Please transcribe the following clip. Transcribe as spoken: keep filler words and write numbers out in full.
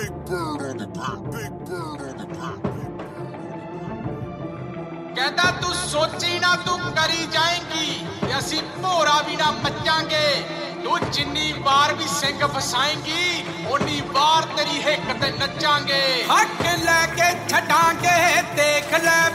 Big bird on the beat. Big bird on the beat. कहता तू सोची ना तू करी जाएंगी ते असी भोरा भी ना मचांगे तू जिन्नी बार भी सिंग फसाएंगी उन्नी बार तेरी हिक ते नचांगे हक लेके छड़ांगे देख ले